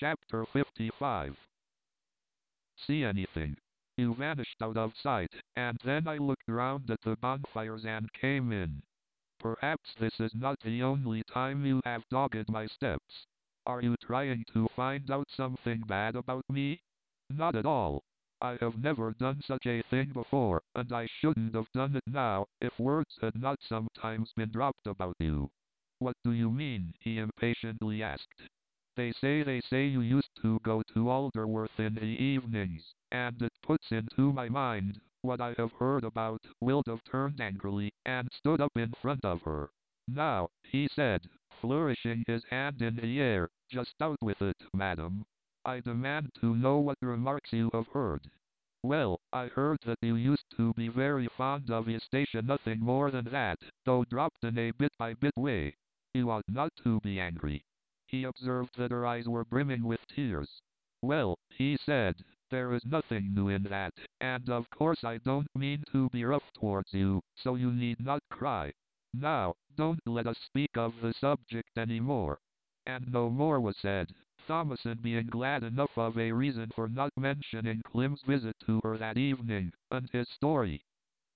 Chapter 55. See anything? You vanished out of sight, and then I looked round at the bonfires and came in. Perhaps this is not the only time you have dogged my steps. Are you trying to find out something bad about me? Not at all. I have never done such a thing before, and I shouldn't have done it now, if words had not sometimes been dropped about you. What do you mean? He impatiently asked. They say you used to go to Alderworth in the evenings, and it puts into my mind what I have heard about. Wildov turned angrily, and stood up in front of her. Now, he said, flourishing his hand in the air, just out with it, madam. I demand to know what remarks you have heard. Well, I heard that you used to be very fond of Eustacia, nothing more than that, though dropped in a bit-by-bit way. You ought not to be angry. He observed that her eyes were brimming with tears. Well, he said, there is nothing new in that, and of course I don't mean to be rough towards you, so you need not cry. Now, don't let us speak of the subject any more. And no more was said, Thomason being glad enough of a reason for not mentioning Klim's visit to her that evening, and his story.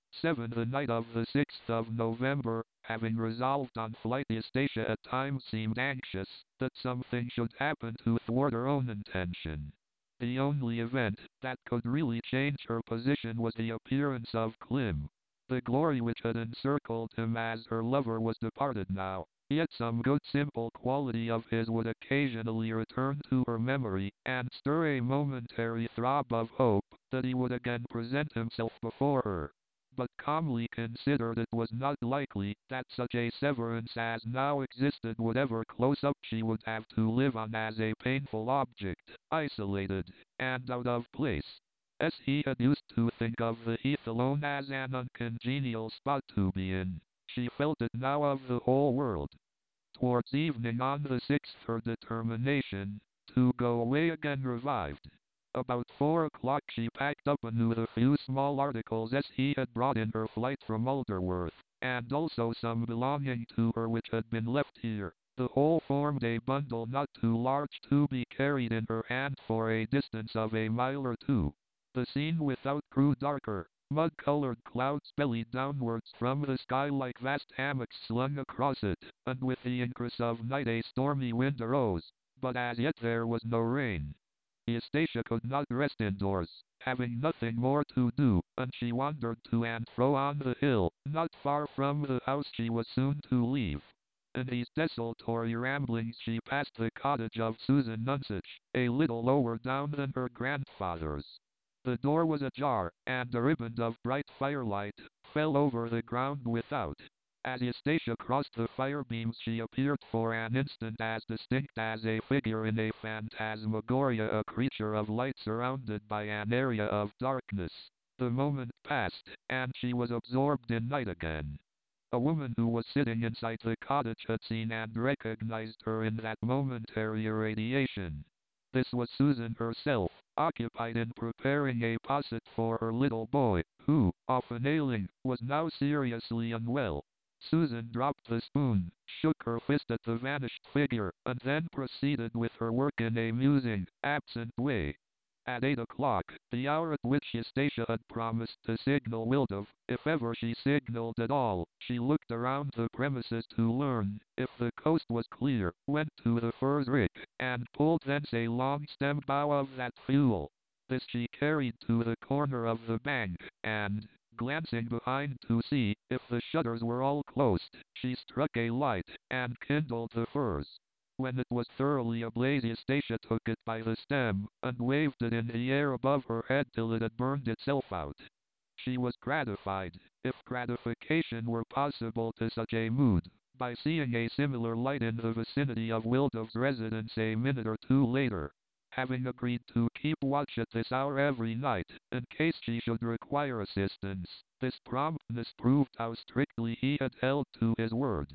7. The night of the 6th of November, having resolved on flight, Eustacia at times seemed anxious that something should happen to thwart her own intention. The only event that could really change her position was the appearance of Klim. The glory which had encircled him as her lover was departed now, yet some good simple quality of his would occasionally return to her memory, and stir a momentary throb of hope that he would again present himself before her. But calmly considered, it was not likely that such a severance as now existed would ever close up. She would have to live on as a painful object, isolated, and out of place. As he had used to think of the heath alone as an uncongenial spot to be in, she felt it now of the whole world. Towards evening on the 6th, her determination to go away again revived. About 4 o'clock she packed up anew the few small articles as he had brought in her flight from Alderworth, and also some belonging to her which had been left here. The whole formed a bundle not too large to be carried in her hand for a distance of a mile or two. The scene without grew darker. Mud-colored clouds bellied downwards from the sky like vast hammocks slung across it, and with the increase of night a stormy wind arose, but as yet there was no rain. Eustacia could not rest indoors, having nothing more to do, and she wandered to and fro on the hill, not far from the house she was soon to leave. In these desultory ramblings she passed the cottage of Susan Nunsuch, a little lower down than her grandfather's. The door was ajar, and a riband of bright firelight fell over the ground without. As Eustacia crossed the firebeams she appeared for an instant as distinct as a figure in a phantasmagoria, a creature of light surrounded by an area of darkness. The moment passed, and she was absorbed in night again. A woman who was sitting inside the cottage had seen and recognized her in that momentary irradiation. This was Susan herself, occupied in preparing a posset for her little boy, who, often ailing, was now seriously unwell. Susan dropped the spoon, shook her fist at the vanished figure, and then proceeded with her work in a musing, absent way. At 8 o'clock, the hour at which Eustacia had promised to signal Wildov, if ever she signaled at all, she looked around the premises to learn if the coast was clear, went to the furze rick, and pulled thence a long-stemmed bough of that fuel. This she carried to the corner of the bank, and, glancing behind to see if the shutters were all closed, she struck a light, and kindled the furze. When it was thoroughly ablaze, Eustacia took it by the stem, and waved it in the air above her head till it had burned itself out. She was gratified, if gratification were possible to such a mood, by seeing a similar light in the vicinity of Wildov's residence a minute or two later. Having agreed to keep watch at this hour every night, in case she should require assistance, this promptness proved how strictly he had held to his word.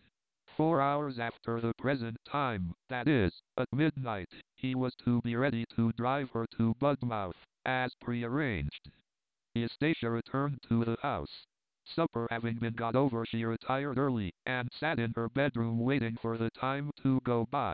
4 hours after the present time, that is, at midnight, he was to be ready to drive her to Budmouth, as prearranged. Eustacia returned to the house. Supper having been got over, she retired early, and sat in her bedroom waiting for the time to go by.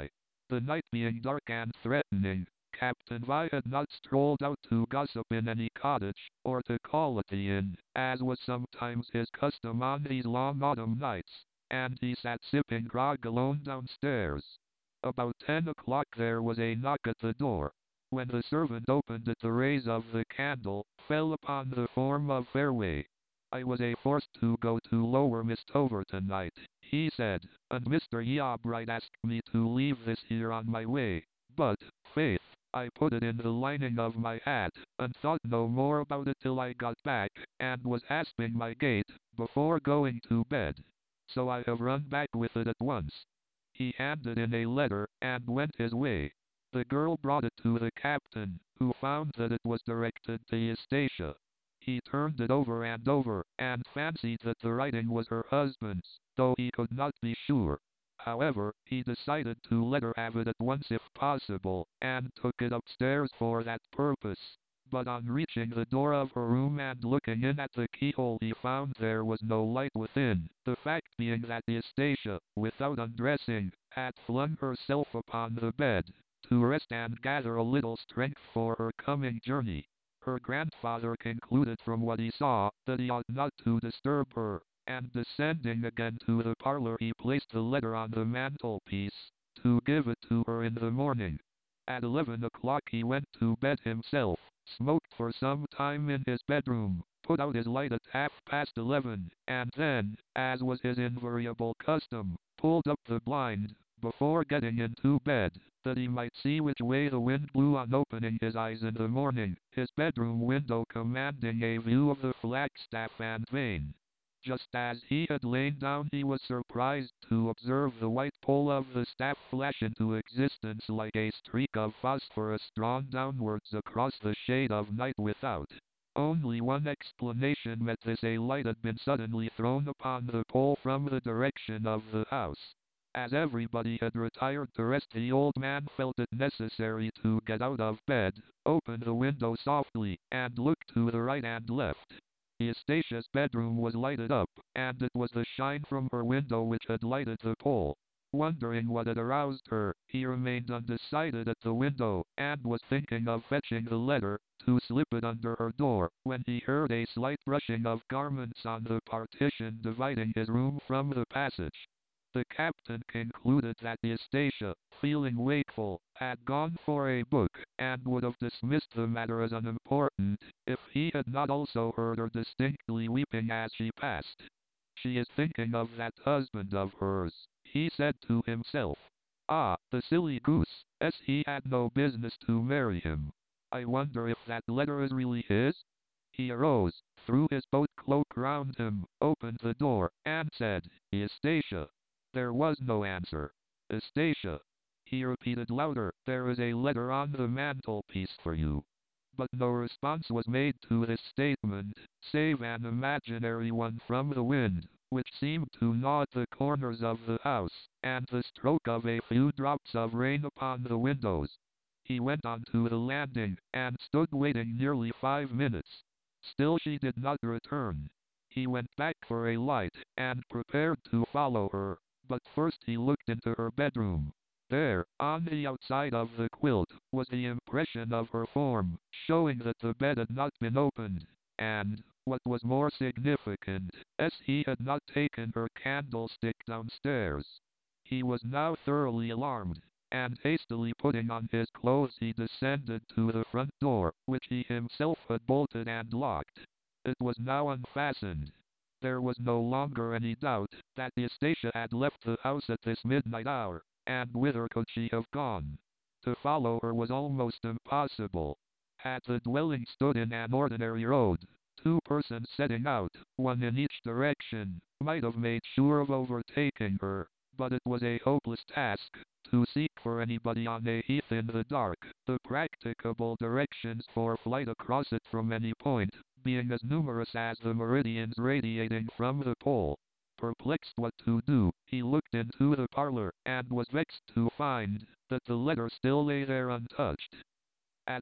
The night being dark and threatening, Captain Vi had not strolled out to gossip in any cottage, or to call at the inn, as was sometimes his custom on these long autumn nights, and he sat sipping grog alone downstairs. About 10 o'clock there was a knock at the door. When the servant opened it, the rays of the candle fell upon the form of Fairway. "I was forced to go to Lower Mistover tonight," he said, "and Mr. Yeobright asked me to leave this here on my way, but, faith, I put it in the lining of my hat, and thought no more about it till I got back, and was hasping my gate, before going to bed. So I have run back with it at once." He handed in a letter, and went his way. The girl brought it to the captain, who found that it was directed to Eustacia. He turned it over, and fancied that the writing was her husband's, though he could not be sure. However, he decided to let her have it at once if possible, and took it upstairs for that purpose. But on reaching the door of her room and looking in at the keyhole, he found there was no light within, the fact being that Eustacia, without undressing, had flung herself upon the bed, to rest and gather a little strength for her coming journey. Her grandfather concluded from what he saw that he ought not to disturb her, and descending again to the parlor, he placed the letter on the mantelpiece, to give it to her in the morning. At 11 o'clock he went to bed himself, smoked for some time in his bedroom, put out his light at 11:30, and then, as was his invariable custom, pulled up the blind, before getting into bed, that he might see which way the wind blew on opening his eyes in the morning, his bedroom window commanding a view of the Flagstaff and Vane. Just as he had lain down, he was surprised to observe the white pole of the staff flash into existence like a streak of phosphorus drawn downwards across the shade of night without. Only one explanation met this: a light had been suddenly thrown upon the pole from the direction of the house. As everybody had retired to rest, the old man felt it necessary to get out of bed, open the window softly, and look to the right and left. Eustacia's bedroom was lighted up, and it was the shine from her window which had lighted the pole. Wondering what had aroused her, he remained undecided at the window, and was thinking of fetching the letter, to slip it under her door, when he heard a slight brushing of garments on the partition dividing his room from the passage. The captain concluded that Eustacia, feeling wakeful, had gone for a book, and would have dismissed the matter as unimportant, if he had not also heard her distinctly weeping as she passed. "She is thinking of that husband of hers," he said to himself. "Ah, the silly goose, he had no business to marry him. I wonder if that letter is really his?" He arose, threw his boat cloak round him, opened the door, and said, "Eustacia." There was no answer. "Eustacia," he repeated louder, "there is a letter on the mantelpiece for you." But no response was made to this statement, save an imaginary one from the wind, which seemed to gnaw at the corners of the house, and the stroke of a few drops of rain upon the windows. He went on to the landing, and stood waiting nearly 5 minutes. Still she did not return. He went back for a light, and prepared to follow her. But first he looked into her bedroom. There, on the outside of the quilt, was the impression of her form, showing that the bed had not been opened, and, what was more significant, he had not taken her candlestick downstairs. He was now thoroughly alarmed, and hastily putting on his clothes, he descended to the front door, which he himself had bolted and locked. It was now unfastened. There was no longer any doubt that Eustacia had left the house at this midnight hour, and whither could she have gone? To follow her was almost impossible. Had the dwelling stood in an ordinary road, two persons setting out, one in each direction, might have made sure of overtaking her, but it was a hopeless task to seek for anybody on a heath in the dark, the practicable directions for flight across it from any point being as numerous as the meridians radiating from the pole. Perplexed what to do, he looked into the parlor, and was vexed to find that the letter still lay there untouched. At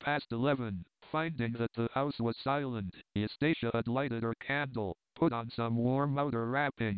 11:30, finding that the house was silent, Eustacia had lighted her candle, put on some warm outer wrappings,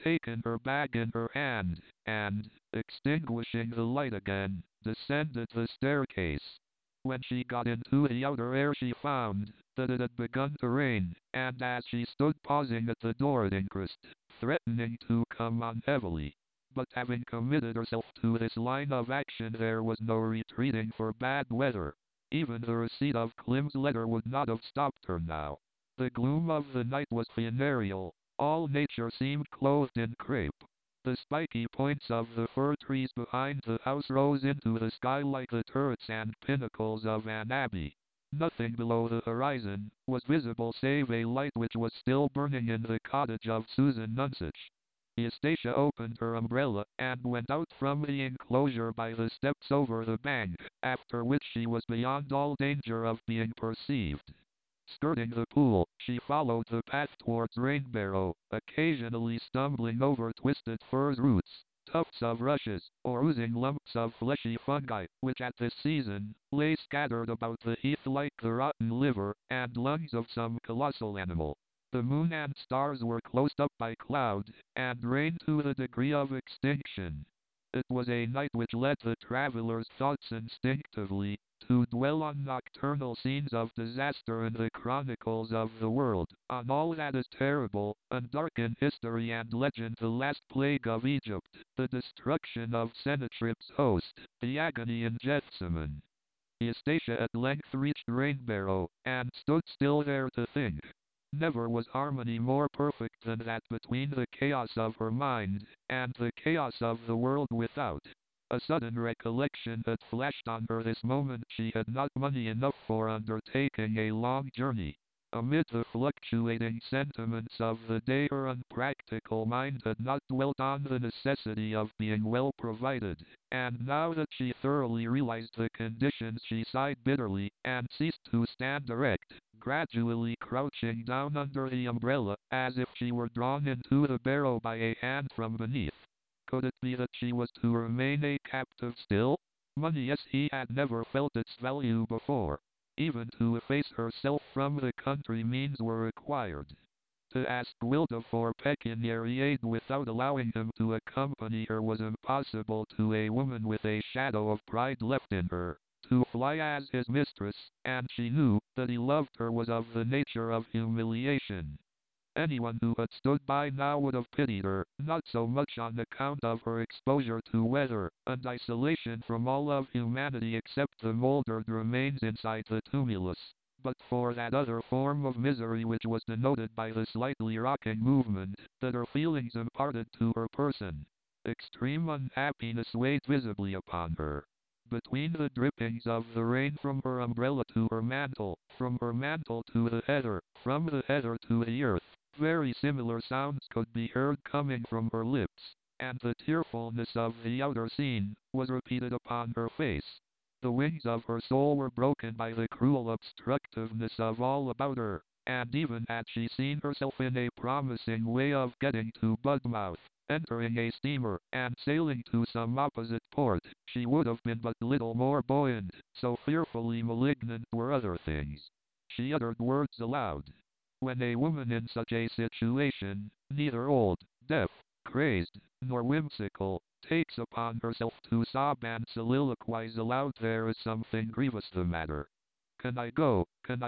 taken her bag in her hand, and, extinguishing the light again, descended the staircase. When she got into the outer air she found that it had begun to rain, and as she stood pausing at the door it increased, threatening to come on heavily. But having committed herself to this line of action there was no retreating for bad weather. Even the receipt of Klim's letter would not have stopped her now. The gloom of the night was funereal. All nature seemed clothed in crape. The spiky points of the fir trees behind the house rose into the sky like the turrets and pinnacles of an abbey. Nothing below the horizon was visible save a light which was still burning in the cottage of Susan Nunsuch. Eustacia opened her umbrella and went out from the enclosure by the steps over the bank, after which she was beyond all danger of being perceived. Skirting the pool, she followed the path towards Rainbarrow, occasionally stumbling over twisted furze roots, tufts of rushes, or oozing lumps of fleshy fungi, which at this season lay scattered about the heath like the rotten liver and lungs of some colossal animal. The moon and stars were closed up by cloud, and rain to the degree of extinction. It was a night which led the traveler's thoughts instinctively to dwell on nocturnal scenes of disaster in the chronicles of the world, on all that is terrible and dark in history and legend, the last plague of Egypt, the destruction of Sennacherib's host, the agony in Gethsemane. Eustacia at length reached Rainbarrow, and stood still there to think. Never was harmony more perfect than that between the chaos of her mind and the chaos of the world without. A sudden recollection had flashed on her this moment. She had not money enough for undertaking a long journey. Amid the fluctuating sentiments of the day her unpractical mind had not dwelt on the necessity of being well provided, and now that she thoroughly realized the conditions she sighed bitterly, and ceased to stand erect, gradually crouching down under the umbrella, as if she were drawn into the barrow by a hand from beneath. Could it be that she was to remain a captive still? Money, yes, he had never felt its value before. Even to efface herself from the country means were required. To ask Wilda for pecuniary aid without allowing him to accompany her was impossible to a woman with a shadow of pride left in her. To fly as his mistress, and she knew that he loved her, was of the nature of humiliation. Anyone who had stood by now would have pitied her, not so much on account of her exposure to weather and isolation from all of humanity except the mouldered remains inside the tumulus, but for that other form of misery which was denoted by the slightly rocking movement that her feelings imparted to her person. Extreme unhappiness weighed visibly upon her. Between the drippings of the rain from her umbrella to her mantle, from her mantle to the heather, from the heather to the earth, very similar sounds could be heard coming from her lips, and the tearfulness of the outer scene was repeated upon her face. The wings of her soul were broken by the cruel obstructiveness of all about her, and even had she seen herself in a promising way of getting to Budmouth, entering a steamer, and sailing to some opposite port, she would have been but little more buoyant, so fearfully malignant were other things. She uttered words aloud. When a woman in such a situation, neither old, deaf, crazed, nor whimsical, takes upon herself to sob and soliloquize aloud, there is something grievous the matter. Can I go,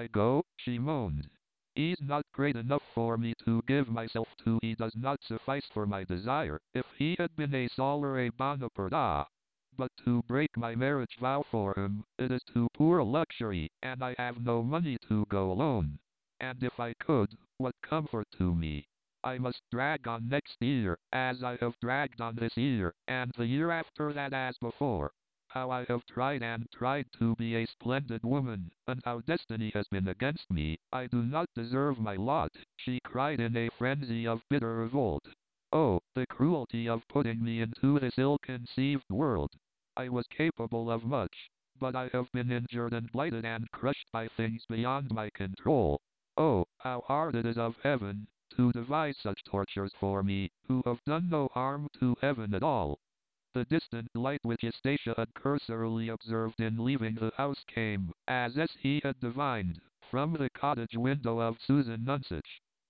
she moaned. He's not great enough for me to give myself to, he does not suffice for my desire. If he had been a Saul or a Bonaparte, but to break my marriage vow for him, it is too poor a luxury, and I have no money to go alone. And if I could, what comfort to me? I must drag on next year, as I have dragged on this year, and the year after that as before. How I have tried and tried to be a splendid woman, and how destiny has been against me. I do not deserve my lot, she cried in a frenzy of bitter revolt. Oh, the cruelty of putting me into this ill-conceived world. I was capable of much, but I have been injured and blighted and crushed by things beyond my control. Oh, how hard it is of heaven to devise such tortures for me, who have done no harm to heaven at all. The distant light which Eustacia had cursorily observed in leaving the house came, as he had divined, from the cottage window of Susan Nunsuch.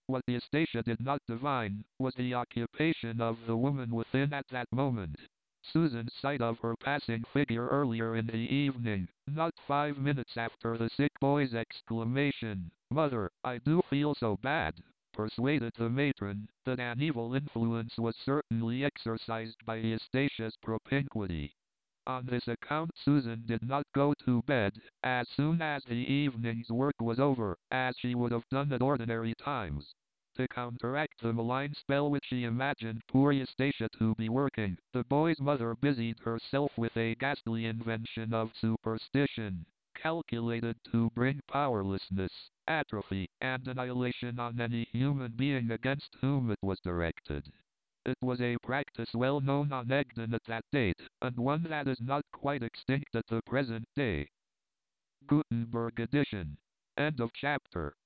What Eustacia did not divine was the occupation of the woman within at that moment. Susan's sight of her passing figure earlier in the evening, not 5 minutes after the sick boy's exclamation, "Mother, I do feel so bad," persuaded the matron that an evil influence was certainly exercised by Eustacia's propinquity. On this account Susan did not go to bed as soon as the evening's work was over, as she would have done at ordinary times. To counteract the malign spell which she imagined poor Eustacia to be working, the boy's mother busied herself with a ghastly invention of superstition, calculated to bring powerlessness, atrophy, and annihilation on any human being against whom it was directed. It was a practice well known on Egdon at that date, and one that is not quite extinct at the present day. Gutenberg edition. End of chapter.